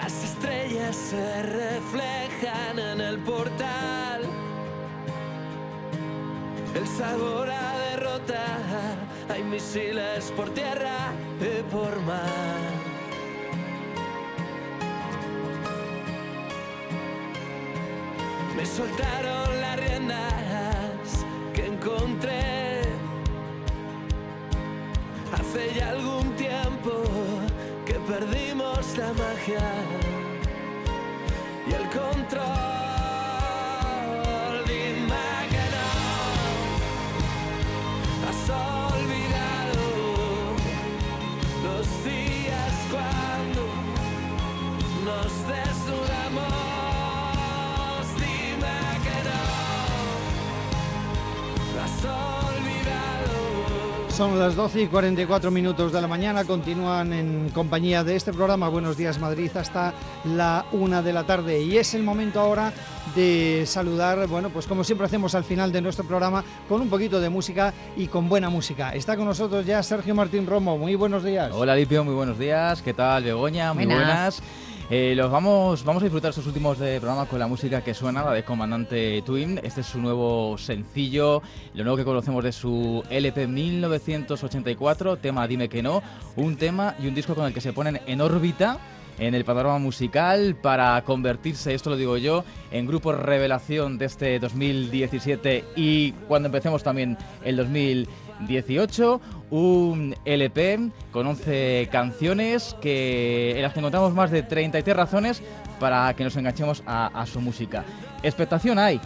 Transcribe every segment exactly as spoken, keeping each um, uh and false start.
Las estrellas se reflejan en el portal. El sabor a derrota. Hay misiles por tierra y por mar. Me soltaron las riendas que encontré hace ya algún tiempo que perdimos la magia y el control. Dime que no has olvidado los días cuando nos desnudamos. Dime que no has olvidado. Son las doce y cuarenta y cuatro minutos de la mañana, continúan en compañía de este programa Buenos Días Madrid hasta la una de la tarde y es el momento ahora de saludar, bueno, pues como siempre hacemos al final de nuestro programa, con un poquito de música y con buena música. Está con nosotros ya Sergio Martín Romo, muy buenos días. Hola Lipio, muy buenos días, ¿qué tal Begoña? Muy buenas. buenas. Eh, los vamos, vamos a disfrutar estos últimos de programa con la música que suena, la de Comandante Twin. Este es su nuevo sencillo, lo nuevo que conocemos de su L P mil novecientos ochenta y cuatro, tema Dime que no, un tema y un disco con el que se ponen en órbita en el panorama musical para convertirse, esto lo digo yo, en grupo revelación de este dos mil diecisiete y cuando empecemos también el dos mil dieciocho, un L P con once canciones que, en las que encontramos más de treinta y tres razones para que nos enganchemos a, a su música. Expectación hay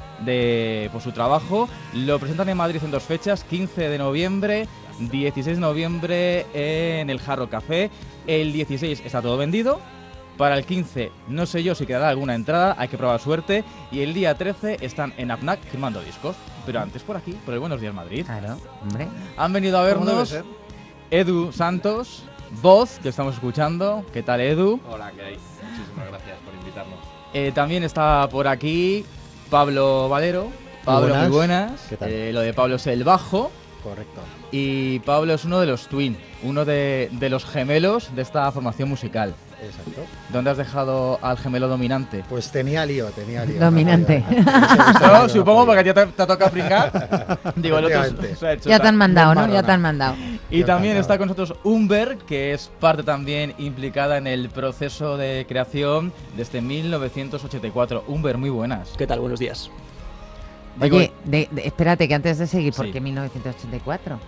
de por su trabajo, lo presentan en Madrid en dos fechas, quince de noviembre, dieciséis de noviembre en el Jarro Café, el dieciséis está todo vendido. Para el quince, no sé yo si quedará alguna entrada, hay que probar suerte. Y el día trece están en APNAC firmando discos. Pero antes por aquí, por el Buenos Días Madrid. Claro, hombre. Han venido a vernos Edu Santos, voz que estamos escuchando. ¿Qué tal, Edu? Hola, ¿qué hay? Muchísimas gracias por invitarnos. Eh, también está por aquí Pablo Valero. Pablo, muy buenas. Muy buenas. ¿Qué tal? Eh, lo de Pablo es el bajo. Correcto. Y Pablo es uno de los Twin, uno de, de los gemelos de esta formación musical. Exacto. ¿Dónde has dejado al gemelo dominante? Pues tenía lío, tenía lío. Dominante. No, no, supongo porque ya te, te ha tocado pringar. Digo, el otro se ha hecho ya te han mandado, ¿no? Marrona. Ya te han mandado. Y también está con nosotros Umber, que es parte también implicada en el proceso de creación desde mil novecientos ochenta y cuatro. Umber, muy buenas. ¿Qué tal? Buenos días. Digo, Oye, de, de, espérate, que antes de seguir, ¿por Sí. qué mil novecientos ochenta y cuatro?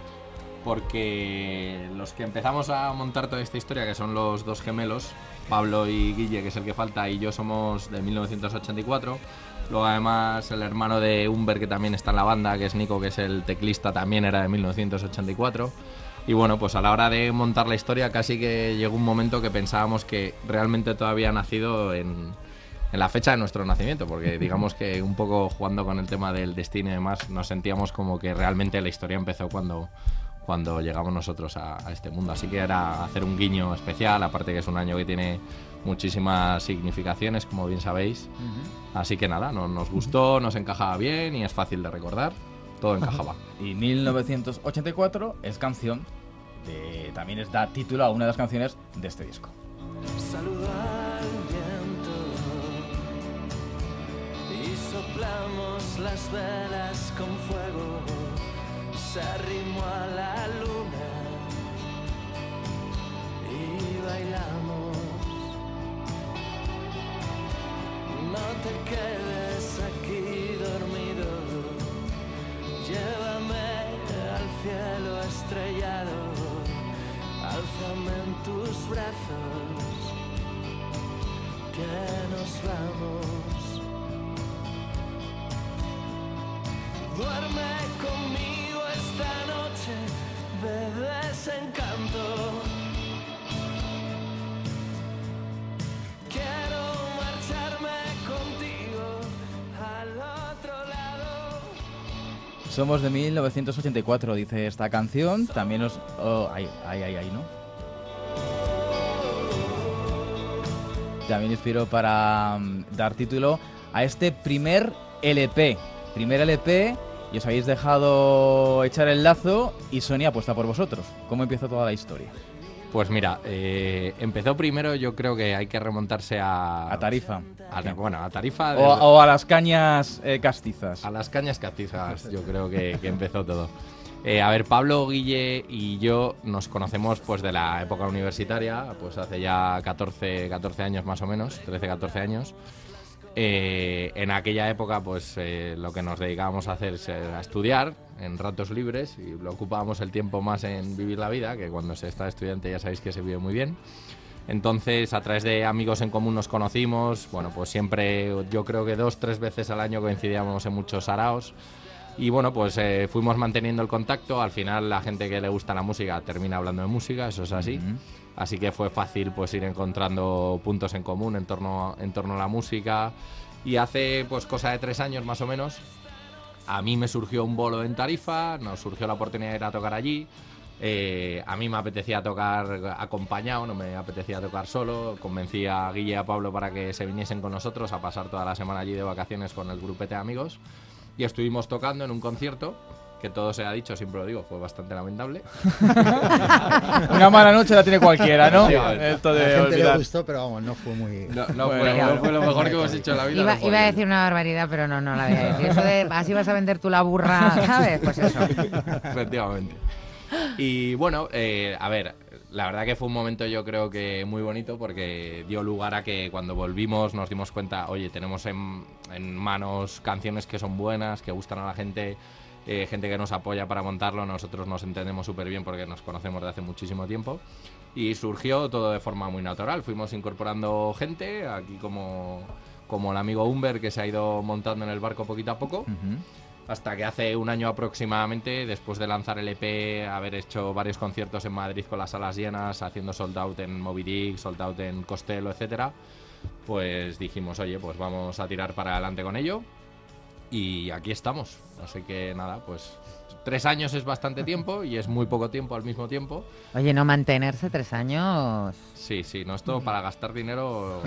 Porque los que empezamos a montar toda esta historia, que son los dos gemelos, Pablo y Guille, que es el que falta, y yo somos de mil novecientos ochenta y cuatro. Luego además el hermano de Umber, que también está en la banda, que es Nico, que es el teclista, también era de mil novecientos ochenta y cuatro. Y bueno, pues a la hora de montar la historia casi que llegó un momento que pensábamos que realmente todo había nacido en, en la fecha de nuestro nacimiento, porque digamos que un poco jugando con el tema del destino y demás, nos sentíamos como que realmente la historia empezó cuando... cuando llegamos nosotros a, a este mundo. Así que era hacer un guiño especial, aparte que es un año que tiene muchísimas significaciones, como bien sabéis. Uh-huh. Así que nada, no, nos gustó, nos encajaba bien y es fácil de recordar. Todo encajaba. Y mil novecientos ochenta y cuatro es canción, de, también es, da título a una de las canciones de este disco. Saludo al viento y soplamos las velas con fuego. Se arrimó a la luna y bailamos. No te quedes aquí dormido, llévame al cielo estrellado, álzame en tus brazos, que nos vamos. Duerme conmigo esta noche de desencanto. Quiero marcharme contigo al otro lado. Somos de mil novecientos ochenta y cuatro, dice esta canción. También os... Oh, ay, ay, ay, ay, ¿no? También inspiró para um, dar título a este primer L P. Primer L P... y os habéis dejado echar el lazo y Sony apuesta por vosotros. ¿Cómo empieza toda la historia? Pues mira, eh, empezó primero, yo creo que hay que remontarse a... A Tarifa. A, bueno, a Tarifa... O, o a las cañas eh, castizas. A las cañas castizas, yo creo que, que empezó todo. Eh, a ver, Pablo, Guille y yo nos conocemos pues de la época universitaria, pues hace ya catorce, catorce años más o menos, trece, catorce años. Eh, en aquella época pues eh, lo que nos dedicábamos a hacer es a estudiar en ratos libres y lo ocupábamos el tiempo más en vivir la vida, que cuando se está estudiante ya sabéis que se vive muy bien. Entonces, a través de amigos en común nos conocimos, bueno, pues siempre, yo creo que dos, tres veces al año coincidíamos en muchos saraos. Y bueno, pues eh, fuimos manteniendo el contacto. Al final la gente que le gusta la música termina hablando de música, eso es así. Uh-huh. Así que fue fácil pues ir encontrando puntos en común en torno, en torno a la música. Y hace pues cosa de tres años más o menos, a mí me surgió un bolo en Tarifa, nos surgió la oportunidad de ir a tocar allí. Eh, a mí me apetecía tocar acompañado, no me apetecía tocar solo. Convencí a Guille y a Pablo para que se viniesen con nosotros a pasar toda la semana allí de vacaciones con el grupete de amigos. Y estuvimos tocando en un concierto, que todo se ha dicho, siempre lo digo, fue bastante lamentable. Una mala noche la tiene cualquiera, ¿no? Sí, Esto de a la gente olvidar. Le gustó, pero vamos, no fue muy... No, no, bueno, fue, no fue lo mejor que hemos hecho en la vida. Iba, no iba a decir una barbaridad, pero no, no la voy a decir. Eso de, así vas a vender tú la burra, ¿sabes? Pues eso. Efectivamente. Y bueno, eh, a ver, la verdad que fue un momento yo creo que muy bonito porque dio lugar a que cuando volvimos nos dimos cuenta, oye, tenemos en, en manos canciones que son buenas, que gustan a la gente, eh, gente que nos apoya para montarlo, nosotros nos entendemos súper bien porque nos conocemos de hace muchísimo tiempo y surgió todo de forma muy natural, fuimos incorporando gente, aquí como, como el amigo Humber que se ha ido montando en el barco poquito a poco. Uh-huh. Hasta que hace un año aproximadamente, después de lanzar el E P, haber hecho varios conciertos en Madrid con las salas llenas, haciendo sold out en Moby Dick, sold out en Costello, etcétera, pues dijimos, oye, pues vamos a tirar para adelante con ello. Y aquí estamos. Así que nada, pues tres años es bastante tiempo y es muy poco tiempo al mismo tiempo. Oye, no mantenerse tres años. Sí, sí, no es todo para gastar dinero.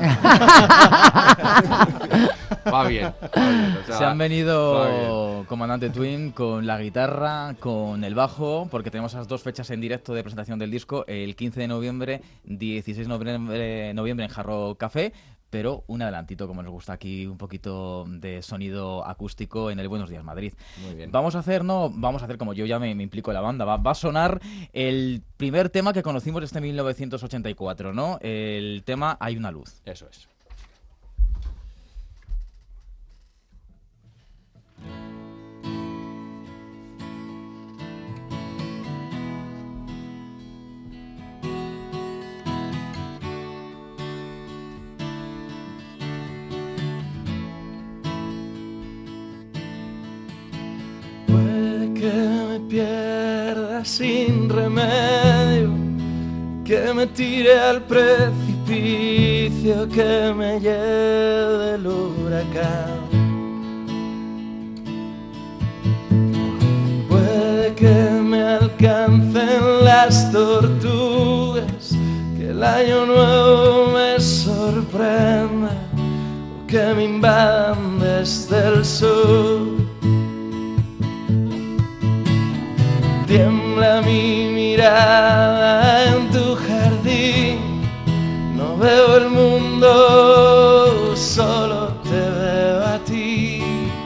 Va bien. Va bien o sea, se han venido Comandante Twin con la guitarra, con el bajo, porque tenemos esas dos fechas en directo de presentación del disco, el quince de noviembre, dieciséis de noviembre, noviembre en Jarro Café. Pero un adelantito, como nos gusta aquí, un poquito de sonido acústico en el Buenos Días Madrid. Muy bien. Vamos a hacer, no, vamos a hacer como yo ya me, me implico en la banda. Va, va a sonar el primer tema que conocimos desde mil novecientos ochenta y cuatro, ¿no? El tema Hay una luz. Eso es. Que me pierda sin remedio, que me tire al precipicio, que me lleve el huracán. Puede que me alcancen las tortugas, que el año nuevo me sorprenda, o que me invadan desde el sur. Tiembla mi mirada en tu jardín, no veo el mundo, solo te veo a ti,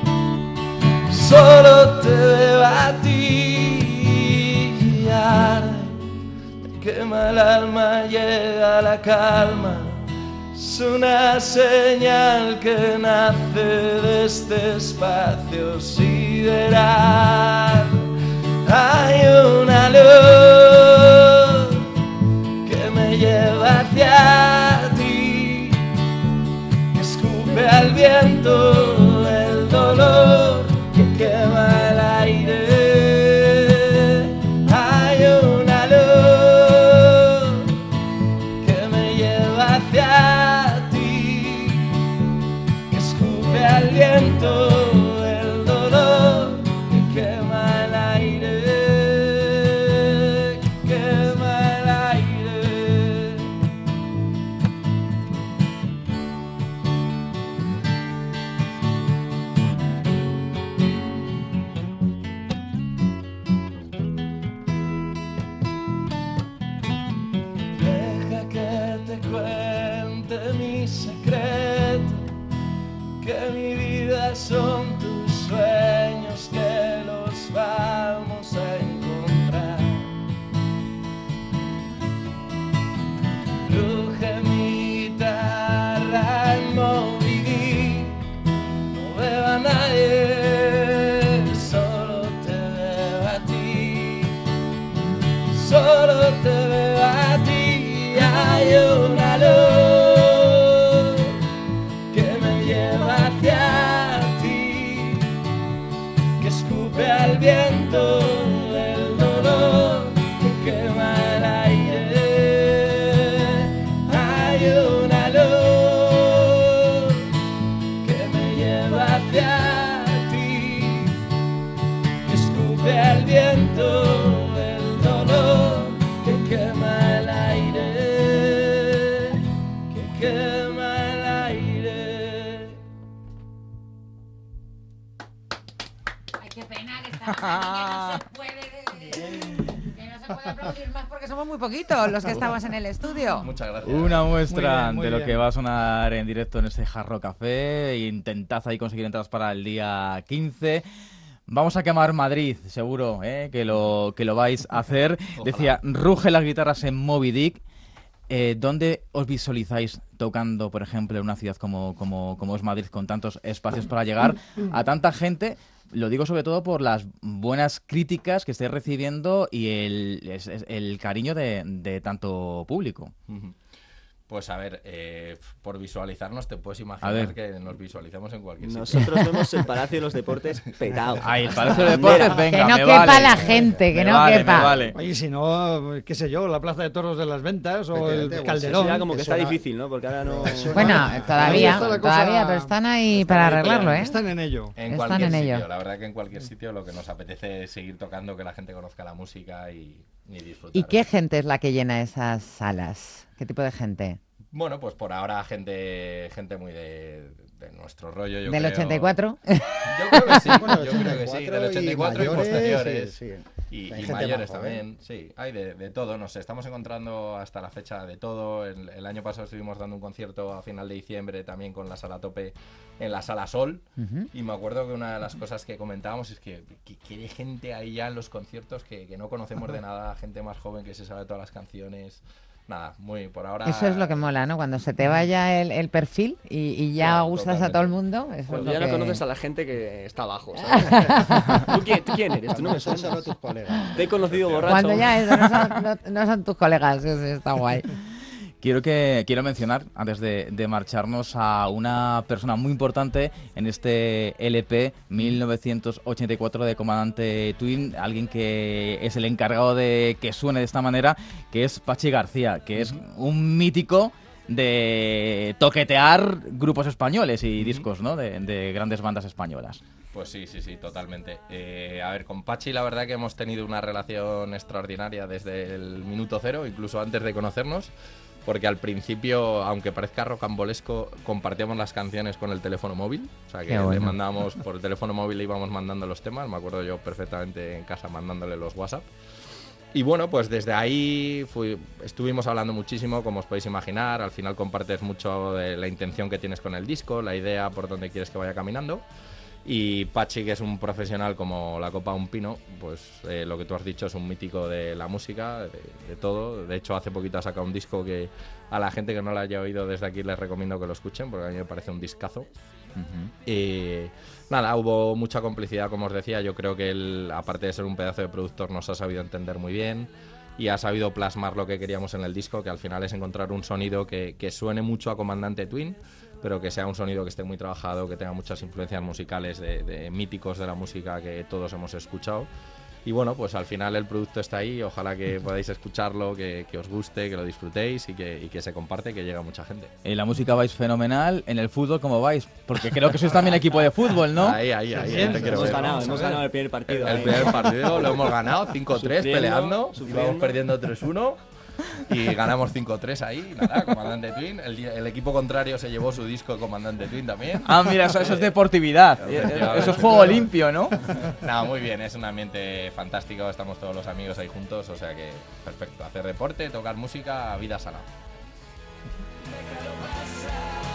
solo te veo a ti. Y arde, me quema el alma, llega la calma, es una señal que nace de este espacio sideral. Hay una luz que me lleva hacia ti, que escupe al viento el dolor que quema el aire. Hay una luz que me lleva hacia ti, que escupe al viento el dolor que quema el aire. mi secreto, que mi vida son tus sueños, que los vamos a encontrar. Cruje mi guitarra en Moby Dick, no veo a nadie, solo te veo a ti, solo te veo a ti. Hay una luz que me lleva hacia ti, que escupe al viento el dolor que quema el aire. Hay una luz que me lleva hacia ti, que escupe al viento el dolor que quema el aire. Quema el aire. Ay, qué pena que estamos aquí, que no se puede, que no se puede aplaudir más porque somos muy poquitos los que estamos en el estudio. Muchas gracias. Una muestra Muy bien, muy de lo bien. que va a sonar en directo en ese Jarro Café. Intentad ahí conseguir entradas para el día quince. Vamos a quemar Madrid, seguro, ¿eh? que, lo, que lo vais a hacer. Ojalá. Decía, ruge las guitarras en Moby Dick. Eh, ¿Dónde os visualizáis tocando, por ejemplo, en una ciudad como, como, como es Madrid, con tantos espacios para llegar a tanta gente? Lo digo sobre todo por las buenas críticas que estáis recibiendo y el, es- es- el cariño de, de tanto público. Ujú. Pues a ver, eh, por visualizarnos te puedes A imaginar ver. que nos visualicemos en cualquier sitio. Nosotros vemos el Palacio de los Deportes petado. Ahí, el Palacio de Deportes, venga, Que no me quepa vale. la gente, que Me no vale, quepa. me vale. Oye, si no, qué sé yo, la Plaza de Toros de las Ventas o Efectivamente, el pues, Calderón. Eso ya como que que está suena- difícil, ¿no? Porque ahora no... Bueno, todavía, Ahí está la cosa- todavía, pero están ahí están para ahí arreglarlo, peleando, ¿eh? Están en ello. En Están cualquier en sitio, ello. la verdad que en cualquier sitio lo que nos apetece es seguir tocando, que la gente conozca la música y, y disfrutar. ¿Y qué gente es la que llena esas salas? ¿Qué tipo de gente? Bueno, pues por ahora gente gente muy de, de nuestro rollo, yo ¿Del creo. ochenta y cuatro? Yo creo que sí, Bueno, yo creo que sí, del ochenta y cuatro y, mayores, posteriores. sí, sí. Y, Hay y gente mayores más joven. también, sí, hay de, de todo, nos estamos encontrando hasta la fecha de todo. El, el año pasado estuvimos dando un concierto a final de diciembre también con la sala a tope en la sala Sol. Ujú. Y me acuerdo que una de las cosas que comentábamos es que que, que de gente hay ya en los conciertos que, que no conocemos de nada, gente más joven que se sabe todas las canciones. Nada, muy por ahora. Eso es lo que mola, ¿no? Cuando se te vaya el, el perfil y, y ya Claro, gustas a todo el mundo. Eso Cuando es ya lo no que... conoces a la gente que está abajo, ¿sabes? ¿Tú, quién, tú quién eres? Tú no me Son suenas. solo tus colegas. Te he conocido borracho. Cuando ya eso, no, son, no- no son tus colegas, eso sí, está guay. Quiero que quiero mencionar, antes de, de marcharnos, a una persona muy importante en este L P mil novecientos ochenta y cuatro de Comandante Twin, alguien que es el encargado de que suene de esta manera, que es Pachi García, que es un mítico de toquetear grupos españoles y discos, ¿no? de, de grandes bandas españolas. Pues sí, sí, sí, totalmente. Eh, a ver, con Pachi la verdad que hemos tenido una relación extraordinaria desde el minuto cero, incluso antes de conocernos, porque al principio, aunque parezca rocambolesco, compartíamos las canciones con el teléfono móvil, o sea que Qué le bueno. mandábamos por el teléfono móvil, le íbamos mandando los temas, me acuerdo yo perfectamente en casa mandándole los WhatsApp. Y bueno, pues desde ahí fui, estuvimos hablando muchísimo, como os podéis imaginar. Al final compartes mucho de la intención que tienes con el disco, la idea por dónde quieres que vaya caminando. Y Pachi, que es un profesional como la copa de un pino, pues eh, lo que tú has dicho es un mítico de la música, de, de todo. De hecho, hace poquito ha sacado un disco que a la gente que no lo haya oído desde aquí les recomiendo que lo escuchen, porque a mí me parece un discazo. Y nada, hubo mucha complicidad, como os decía. Yo creo que él, aparte de ser un pedazo de productor, nos ha sabido entender muy bien y ha sabido plasmar lo que queríamos en el disco, que al final es encontrar un sonido que, que suene mucho a Comandante Twin, pero que sea un sonido que esté muy trabajado, que tenga muchas influencias musicales de, de míticos de la música que todos hemos escuchado. Y bueno, pues al final el producto está ahí, ojalá que podáis escucharlo, que, que os guste, que lo disfrutéis y que, y que se comparte, que llegue a mucha gente. En la música vais fenomenal, en el fútbol ¿cómo vais? Porque creo que sois también equipo de fútbol, ¿no? Ahí, ahí, ahí, ahí te quiero Hemos ver. ganado, Vamos a hemos ver. ganado el primer partido. El ahí. primer partido lo hemos ganado, cinco tres Sufriendo, peleando, sufriendo. íbamos perdiendo tres uno y ganamos cinco tres ahí, nada, Comandante Twin. El, el equipo contrario se llevó su disco de Comandante Twin también. Ah, mira, eso, eso es deportividad, eso es juego limpio, ¿no? Nada, muy bien, es un ambiente fantástico, estamos todos los amigos ahí juntos, o sea que perfecto. Hacer deporte, tocar música, vida sana. Déjalo pasar.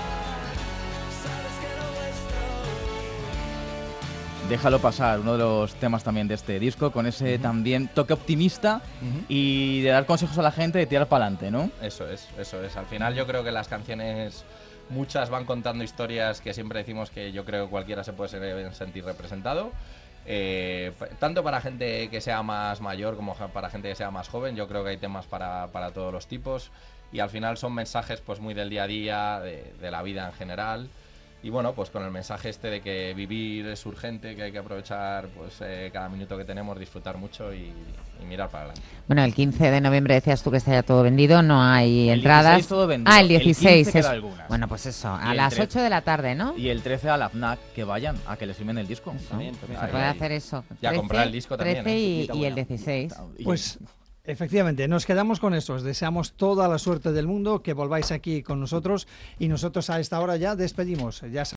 Déjalo pasar, uno de los temas también de este disco, con ese uh-huh. también toque optimista uh-huh. y de dar consejos a la gente de tirar para adelante, ¿no? Eso es, eso es. Al final yo creo que las canciones, muchas van contando historias que siempre decimos que yo creo que cualquiera se puede sentir representado. Eh, tanto para gente que sea más mayor como para gente que sea más joven, yo creo que hay temas para, para todos los tipos y al final son mensajes pues muy del día a día, de, de la vida en general. Y bueno, pues con el mensaje este de que vivir es urgente, que hay que aprovechar pues eh, cada minuto que tenemos, disfrutar mucho y, y mirar para adelante. Bueno, el quince de noviembre decías tú que está ya todo vendido, no hay el entradas. dieciséis todo vendido. Ah, el dieciséis. El quince queda algunas. Bueno, pues eso, Y a el las trece. ocho de la tarde, ¿no? Y el trece a la FNAC, que vayan, a que les firmen el disco. También, también. Se Ahí, puede ahí. hacer eso. Y a comprar el disco también, trece ¿eh? y, y el dieciséis. Pues efectivamente, nos quedamos con esto. Os deseamos toda la suerte del mundo, que volváis aquí con nosotros y nosotros a esta hora ya despedimos. Ya